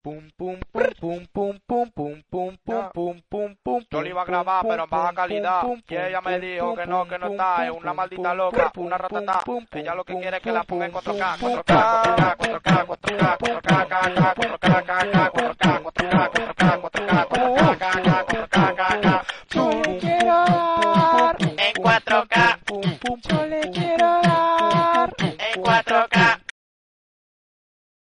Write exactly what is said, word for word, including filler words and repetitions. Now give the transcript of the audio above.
Pum, pum, pum, pum, pum, pum, pum, pum, pum, pum, pum, pum. Yo lo iba a grabar, pero en baja calidad. Y ella me dijo que no, que no está. Es una maldita loca, una ratatá. Ella lo que quiere es que la ponga en cuatro K, cuatro K, cuatro K, cuatro K, cuatro K, cuatro K, cuatro K, cuatro K, cuatro K, cuatro K, cuatro K. Yo le quiero dar En cuatro K. yo le quiero